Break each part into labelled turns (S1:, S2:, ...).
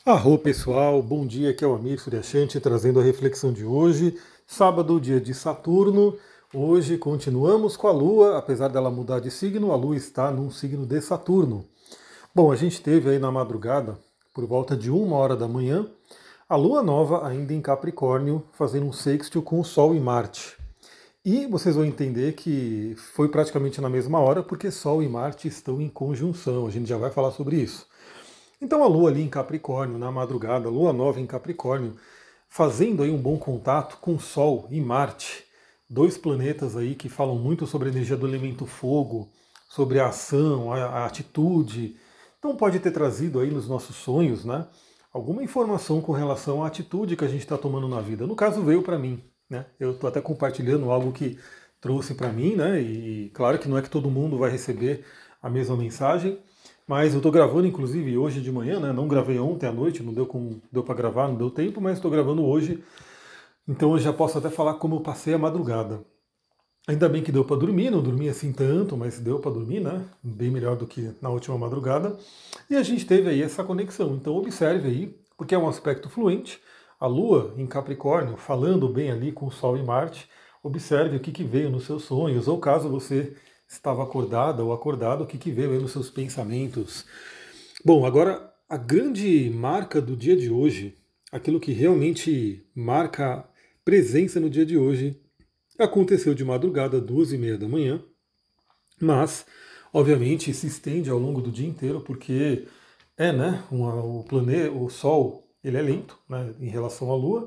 S1: Arro pessoal, bom dia, aqui é o Amir Suryashanti trazendo a reflexão de hoje, sábado, dia de Saturno. Hoje continuamos com a Lua, apesar dela mudar de signo, a Lua está num signo de Saturno. Bom, a gente teve aí na madrugada, por volta de 1 hora da manhã, a Lua nova ainda em Capricórnio, fazendo um sextil com o Sol e Marte. E vocês vão entender que foi praticamente na mesma hora, porque Sol e Marte estão em conjunção, a gente já vai falar sobre isso. Então a Lua ali em Capricórnio, na madrugada, Lua nova em Capricórnio, fazendo aí um bom contato com Sol e Marte, dois planetas aí que falam muito sobre a energia do elemento fogo, sobre a ação, a atitude. Então pode ter trazido aí nos nossos sonhos, né, alguma informação com relação à atitude que a gente está tomando na vida. No caso veio para mim, né? Eu estou até compartilhando algo que trouxe para mim, né? E claro que não é que todo mundo vai receber a mesma mensagem, mas eu estou gravando, inclusive, hoje de manhã, né? Não gravei ontem à noite, não deu para gravar, não deu tempo, mas estou gravando hoje. Então eu já posso até falar como eu passei a madrugada. Ainda bem que deu para dormir, não dormi assim tanto, mas deu para dormir, né? Bem melhor do que na última madrugada. E a gente teve aí essa conexão. Então observe aí, porque é um aspecto fluente. A Lua em Capricórnio, falando bem ali com o Sol e Marte, observe o que veio nos seus sonhos, ou caso você estava acordada ou acordado, o que veio aí nos seus pensamentos. Bom, agora a grande marca do dia de hoje, aquilo que realmente marca presença no dia de hoje, aconteceu de madrugada, 2h30 da manhã, mas obviamente se estende ao longo do dia inteiro, porque né, o planeta, o Sol, ele é lento, né, em relação à Lua.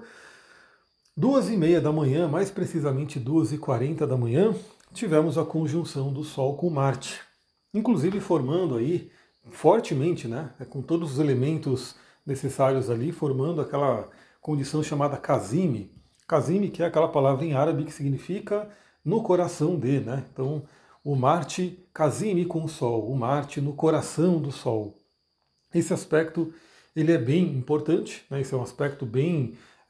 S1: 2h30 da manhã, mais precisamente 2h40 da manhã, tivemos a conjunção do Sol com Marte, inclusive formando aí fortemente, né, com todos os elementos necessários ali, formando aquela condição chamada Kazime. Kazime, que é aquela palavra em árabe que significa no coração de, né? Então, o Marte, Kazime com o Sol, o Marte no coração do Sol. Esse aspecto ele é bem importante, né? Esse é um aspecto bem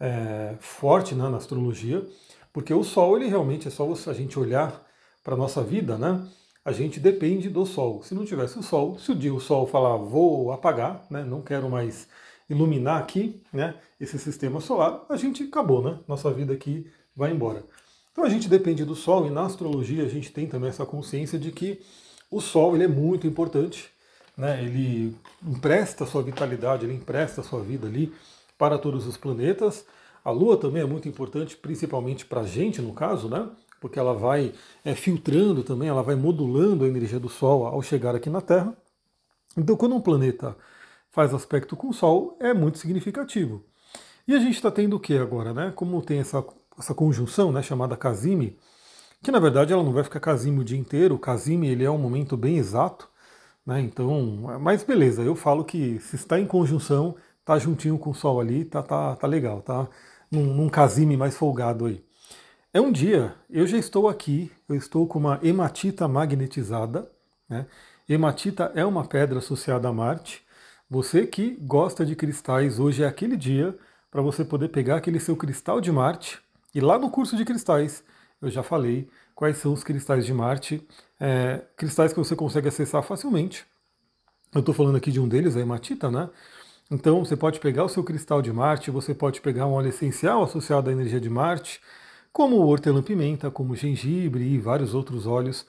S1: forte, né, na astrologia, porque o Sol ele realmente é só a gente olhar para a nossa vida, né? A gente depende do Sol. Se não tivesse o Sol, se o dia o Sol falar vou apagar, né, não quero mais iluminar aqui, né, esse sistema solar, a gente acabou, né? Nossa vida aqui vai embora. Então a gente depende do Sol e na astrologia a gente tem também essa consciência de que o Sol ele é muito importante, né? Ele empresta a sua vitalidade, ele empresta a sua vida ali para todos os planetas. A Lua também é muito importante, principalmente para a gente, no caso, né? Porque ela vai filtrando também, ela vai modulando a energia do Sol ao chegar aqui na Terra. Então, quando um planeta faz aspecto com o Sol, é muito significativo. E a gente está tendo o que agora, né? Como tem essa conjunção, né, chamada Casime, que na verdade ela não vai ficar Casime o dia inteiro. O Casime ele é um momento bem exato, né? Então, mas beleza, eu falo que se está em conjunção, tá juntinho com o Sol ali, tá legal, tá num casime mais folgado aí. É um dia, eu já estou aqui, eu estou com uma hematita magnetizada, né? Hematita é uma pedra associada a Marte. Você que gosta de cristais, hoje é aquele dia para você poder pegar aquele seu cristal de Marte. E lá no curso de cristais, eu já falei quais são os cristais de Marte, cristais que você consegue acessar facilmente. Eu estou falando aqui de um deles, a hematita, né? Então você pode pegar o seu cristal de Marte, você pode pegar um óleo essencial associado à energia de Marte, como o hortelã-pimenta, como o gengibre e vários outros óleos,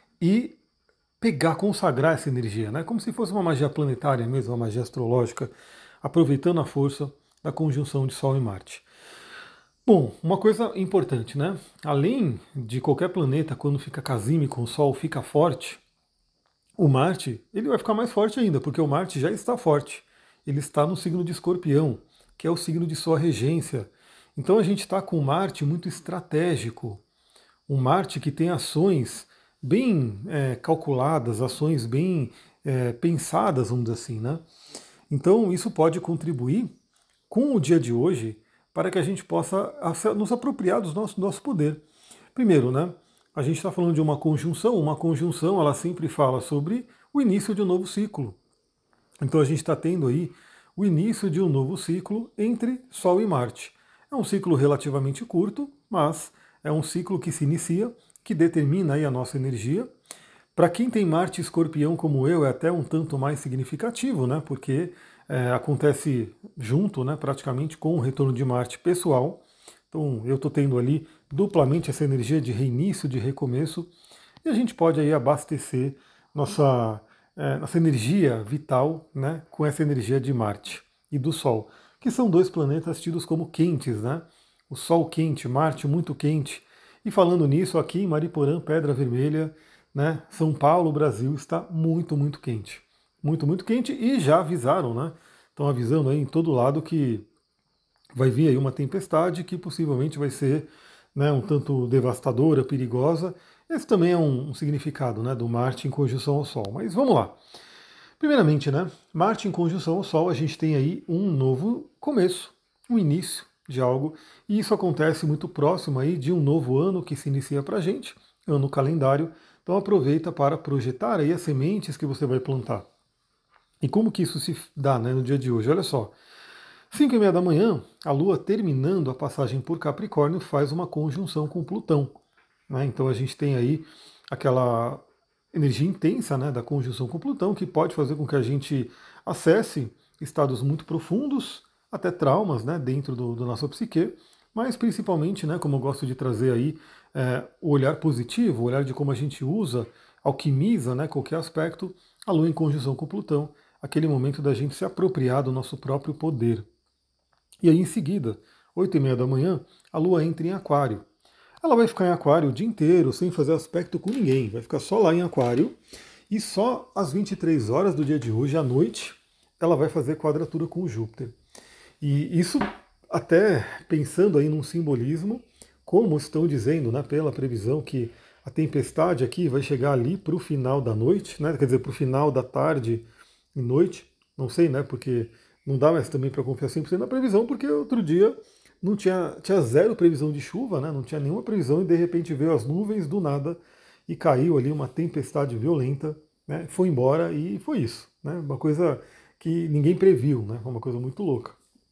S1: e pegar, consagrar essa energia, né? Como se fosse uma magia planetária mesmo, uma magia astrológica, aproveitando a força da conjunção de Sol e Marte. Bom, uma coisa importante, né? Além de qualquer planeta, quando fica casime com o Sol, fica forte, o Marte, ele vai ficar mais forte ainda, porque o Marte já está forte. Ele está no signo de Escorpião, que é o signo de sua regência. Então a gente está com o Marte muito estratégico. Um Marte que tem ações bem calculadas, ações bem pensadas, vamos dizer assim, né? Então isso pode contribuir com o dia de hoje para que a gente possa nos apropriar do nosso poder. Primeiro, né? A gente está falando de uma conjunção ela sempre fala sobre o início de um novo ciclo. Então a gente está tendo aí o início de um novo ciclo entre Sol e Marte. É um ciclo relativamente curto, mas é um ciclo que se inicia, que determina aí a nossa energia. Para quem tem Marte e Escorpião como eu, é até um tanto mais significativo, né? Porque acontece junto, né, praticamente com o retorno de Marte pessoal. Então eu estou tendo ali duplamente essa energia de reinício, de recomeço, e a gente pode aí abastecer nossa energia vital, né, com essa energia de Marte e do Sol, que são dois planetas tidos como quentes, né? O Sol quente, Marte muito quente. E falando nisso, aqui em Mariporã, Pedra Vermelha, né, São Paulo, Brasil, está muito, muito quente. Muito, muito quente, e já avisaram, né? Estão avisando aí em todo lado que vai vir aí uma tempestade que possivelmente vai ser, né, um tanto devastadora, perigosa. Esse também é um significado, né, do Marte em conjunção ao Sol. Mas vamos lá. Primeiramente, né, Marte em conjunção ao Sol, a gente tem aí um novo começo, um início de algo, e isso acontece muito próximo aí de um novo ano que se inicia para a gente, ano calendário. Então aproveita para projetar aí as sementes que você vai plantar. E como que isso se dá, né, no dia de hoje? Olha só, 5:30 da manhã, a Lua, terminando a passagem por Capricórnio, faz uma conjunção com Plutão, né? Então a gente tem aí aquela energia intensa, né, da conjunção com Plutão, que pode fazer com que a gente acesse estados muito profundos, até traumas, né, dentro do nosso psique, mas principalmente, né, como eu gosto de trazer aí, o olhar positivo, o olhar de como a gente usa, alquimiza, né, qualquer aspecto, a Lua em conjunção com Plutão, aquele momento da gente se apropriar do nosso próprio poder. E aí, em seguida, 8:30 da manhã, a Lua entra em Aquário. Ela vai ficar em Aquário o dia inteiro, sem fazer aspecto com ninguém. Vai ficar só lá em Aquário. E só às 23 horas do dia de hoje, à noite, ela vai fazer quadratura com Júpiter. E isso, até pensando aí num simbolismo, como estão dizendo, né, pela previsão, que a tempestade aqui vai chegar ali para o final da noite, né, quer dizer, para o final da tarde e noite. Não sei, né, porque não dá mais também para confiar 100% na previsão, porque outro dia não tinha zero previsão de chuva, né, não tinha nenhuma previsão, e de repente veio as nuvens do nada e caiu ali uma tempestade violenta, né, foi embora e foi isso, né, uma coisa que ninguém previu, né, uma coisa muito louca.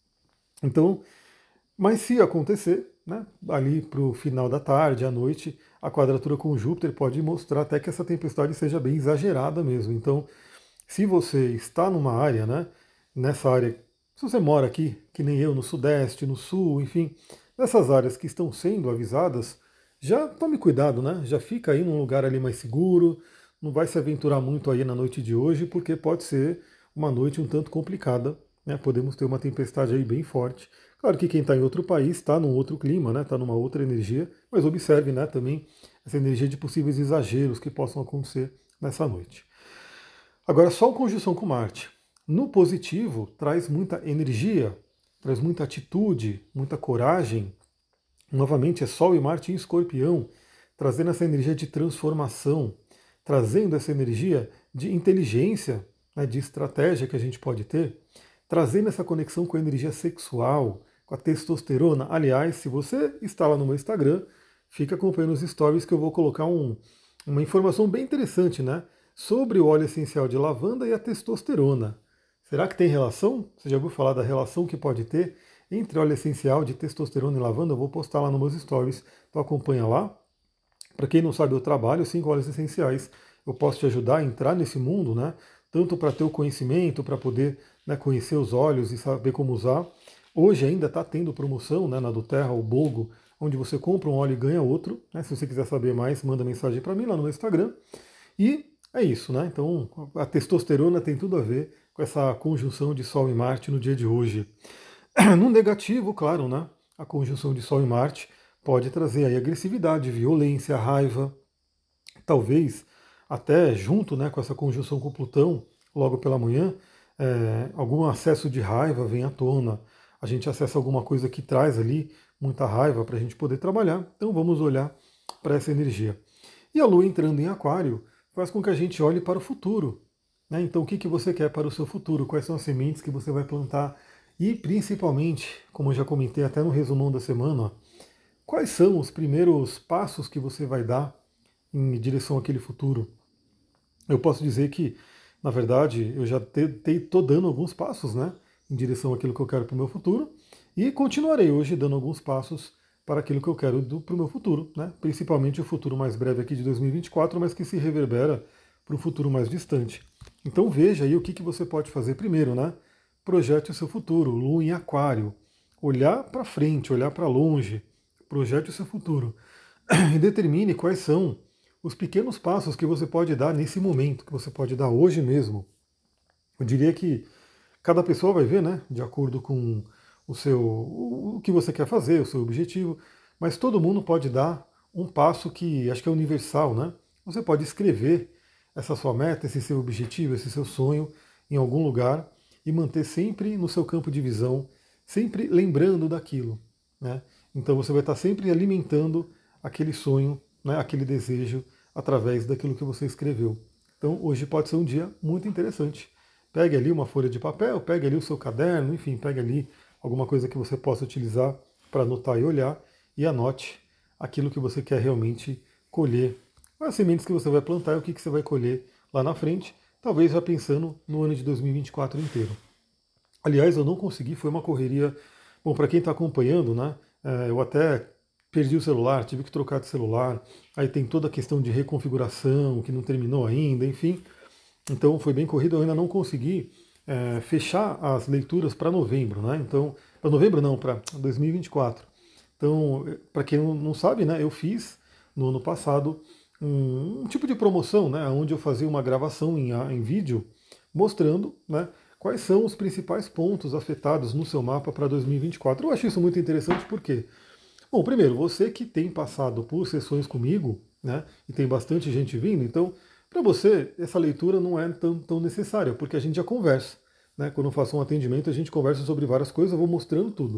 S1: Então, mas se acontecer, né, ali para o final da tarde, à noite, a quadratura com Júpiter pode mostrar até que essa tempestade seja bem exagerada mesmo. Então, se você está numa área, né, nessa área, se você mora aqui, que nem eu, no Sudeste, no Sul, enfim, nessas áreas que estão sendo avisadas, já tome cuidado, né? Já fica aí num lugar ali mais seguro, não vai se aventurar muito aí na noite de hoje, porque pode ser uma noite um tanto complicada, né? Podemos ter uma tempestade aí bem forte. Claro que quem está em outro país está num outro clima, né? Está numa outra energia, mas observe, né, também essa energia de possíveis exageros que possam acontecer nessa noite. Agora, Sol conjunção com Marte. No positivo, traz muita energia, traz muita atitude, muita coragem. Novamente, é Sol e Marte em Escorpião, trazendo essa energia de transformação, trazendo essa energia de inteligência, né, de estratégia que a gente pode ter, trazendo essa conexão com a energia sexual, com a testosterona. Aliás, se você está lá no meu Instagram, fica acompanhando os stories que eu vou colocar uma informação bem interessante, né? Sobre o óleo essencial de lavanda e a testosterona. Será que tem relação? Você já ouviu falar da relação que pode ter entre óleo essencial de testosterona e lavanda? Eu vou postar lá nos meus stories, então acompanha lá. Para quem não sabe, eu trabalho 5 óleos essenciais. Eu posso te ajudar a entrar nesse mundo, né? Tanto para ter o conhecimento, para poder, né, conhecer os óleos e saber como usar. Hoje ainda está tendo promoção, né, na do Terra, o Bogo, onde você compra um óleo e ganha outro, né? Se você quiser saber mais, manda mensagem para mim lá no meu Instagram. E é isso, né? Então a testosterona tem tudo a ver com essa conjunção de Sol e Marte no dia de hoje. No negativo, claro, né? A conjunção de Sol e Marte pode trazer aí agressividade, violência, raiva, talvez até junto, né, com essa conjunção com Plutão, logo pela manhã, algum acesso de raiva vem à tona. A gente acessa alguma coisa que traz ali muita raiva para a gente poder trabalhar. Então vamos olhar para essa energia. E a Lua entrando em Aquário faz com que a gente olhe para o futuro, né? Então, o que, que você quer para o seu futuro? Quais são as sementes que você vai plantar? E, principalmente, como eu já comentei até no resumão da semana, quais são os primeiros passos que você vai dar em direção àquele futuro? Eu posso dizer que, na verdade, eu já estou dando alguns passos, né, em direção àquilo que eu quero para o meu futuro, e continuarei hoje dando alguns passos para aquilo que eu quero para o meu futuro, né, principalmente o futuro mais breve aqui de 2024, mas que se reverbera para o futuro mais distante. Então veja aí o que, que você pode fazer primeiro, né, projete o seu futuro, Lua em Aquário. Olhar para frente, olhar para longe, projete o seu futuro. E determine quais são os pequenos passos que você pode dar nesse momento, que você pode dar hoje mesmo. Eu diria que cada pessoa vai ver, né, de acordo com o que você quer fazer, o seu objetivo, mas todo mundo pode dar um passo que acho que é universal, né? Você pode escrever essa sua meta, esse seu objetivo, esse seu sonho em algum lugar e manter sempre no seu campo de visão, sempre lembrando daquilo, né? Então você vai estar sempre alimentando aquele sonho, né, aquele desejo através daquilo que você escreveu. Então hoje pode ser um dia muito interessante. Pegue ali uma folha de papel, pegue ali o seu caderno, enfim, pegue ali alguma coisa que você possa utilizar para anotar e olhar e anote aquilo que você quer realmente colher. As sementes que você vai plantar e o que você vai colher lá na frente, talvez já pensando no ano de 2024 inteiro. Aliás, eu não consegui, foi uma correria. Bom, para quem está acompanhando, né? Eu até perdi o celular, tive que trocar de celular. Aí tem toda a questão de reconfiguração que não terminou ainda, enfim. Então foi bem corrido, eu ainda não consegui fechar as leituras para novembro, né? Então, para novembro não, para 2024. Então, para quem não sabe, né, eu fiz no ano passado um tipo de promoção, né, onde eu fazia uma gravação em vídeo mostrando, né, quais são os principais pontos afetados no seu mapa para 2024. Eu acho isso muito interessante porque, bom, primeiro, você que tem passado por sessões comigo, né, e tem bastante gente vindo, então, para você, essa leitura não é tão necessária, porque a gente já conversa. Né? Quando eu faço um atendimento, a gente conversa sobre várias coisas, eu vou mostrando tudo.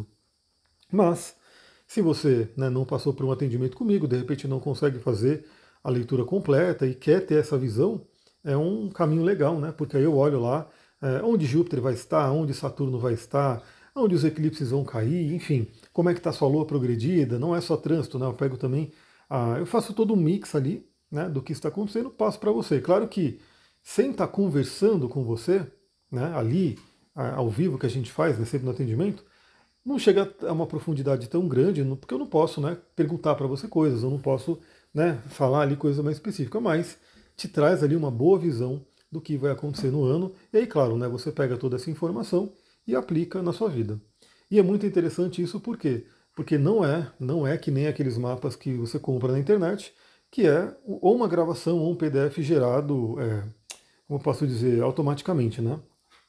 S1: Mas, se você, né, não passou por um atendimento comigo, de repente não consegue fazer a leitura completa e quer ter essa visão, é um caminho legal, né? Porque aí eu olho lá onde Júpiter vai estar, onde Saturno vai estar, onde os eclipses vão cair, enfim, como é que está sua Lua progredida, não é só trânsito, né? Eu pego também, eu faço todo um mix ali, né, do que está acontecendo, passo para você. Claro que sem estar conversando com você, né, ali, ao vivo que a gente faz, né, sempre no atendimento, não chega a uma profundidade tão grande, porque eu não posso, né, perguntar para você coisas, eu não posso, né, falar ali coisa mais específica, mas te traz ali uma boa visão do que vai acontecer no ano, e aí, claro, né, você pega toda essa informação e aplica na sua vida. E é muito interessante isso, por quê? Porque não é que nem aqueles mapas que você compra na internet, que é ou uma gravação ou um PDF gerado, como eu posso dizer, automaticamente, né?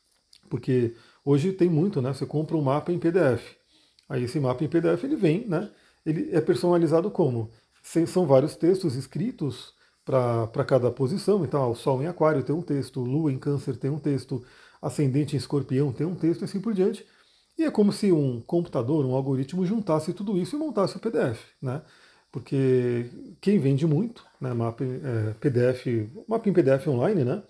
S1: Porque hoje tem muito, né? Você compra um mapa em PDF. Aí esse mapa em PDF ele vem, né? Ele é personalizado como? São vários textos escritos para cada posição. Então, o Sol em Aquário tem um texto, Lua em Câncer tem um texto, Ascendente em Escorpião tem um texto e assim por diante. E é como se um computador, um algoritmo juntasse tudo isso e montasse o PDF, né? Porque quem vende muito, né, mapa, PDF, mapa em PDF online, né,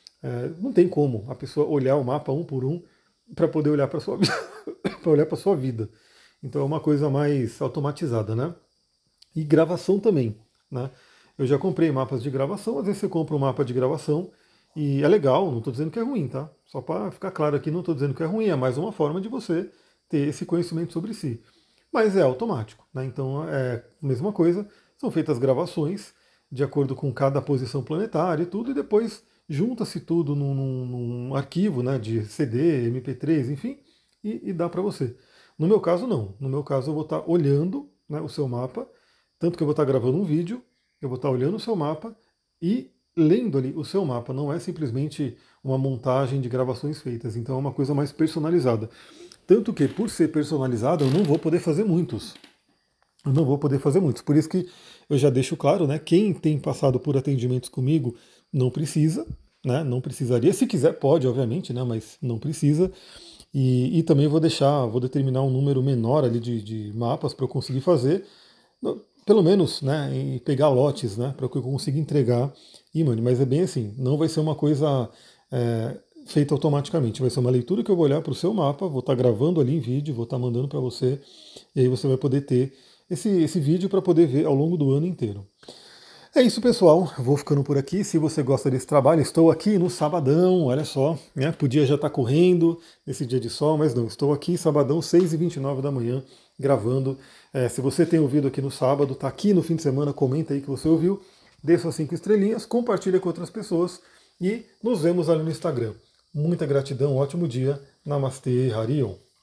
S1: não tem como a pessoa olhar o mapa um por um para poder olhar para sua vida, para olhar para sua vida. Então é uma coisa mais automatizada, né? E gravação também, né? Eu já comprei mapas de gravação, às vezes você compra um mapa de gravação e é legal, não estou dizendo que é ruim, tá? Só para ficar claro aqui, não estou dizendo que é ruim, é mais uma forma de você ter esse conhecimento sobre si. Mas é automático, né? Então é a mesma coisa, são feitas gravações de acordo com cada posição planetária e tudo, e depois junta-se tudo num arquivo, né, de CD, MP3, enfim, e dá para você. No meu caso, não. No meu caso, eu vou estar olhando, né, o seu mapa, tanto que eu vou estar gravando um vídeo, eu vou estar olhando o seu mapa e lendo ali o seu mapa. Não é simplesmente uma montagem de gravações feitas, então é uma coisa mais personalizada. Tanto que, por ser personalizado, eu não vou poder fazer muitos. Eu não vou poder fazer muitos. Por isso que eu já deixo claro, né? Quem tem passado por atendimentos comigo não precisa, né? Não precisaria. Se quiser, pode, obviamente, né? Mas não precisa. E também vou determinar um número menor ali de mapas para eu conseguir fazer. Pelo menos, né? E pegar lotes, né? Para que eu consiga entregar. E, mano, mas é bem assim, não vai ser uma coisa feita automaticamente. Vai ser uma leitura que eu vou olhar para o seu mapa, vou estar gravando ali em vídeo, vou estar mandando para você, e aí você vai poder ter esse vídeo para poder ver ao longo do ano inteiro. É isso, pessoal. Vou ficando por aqui. Se você gosta desse trabalho, estou aqui no sabadão, olha só, né? Podia já estar correndo nesse dia de sol, mas não, estou aqui sabadão, 6h29 da manhã, gravando. Se você tem ouvido aqui no sábado, está aqui no fim de semana, comenta aí que você ouviu, dê suas 5 estrelinhas, compartilha com outras pessoas e nos vemos ali no Instagram. Muita gratidão, ótimo dia. Namastê, Harion.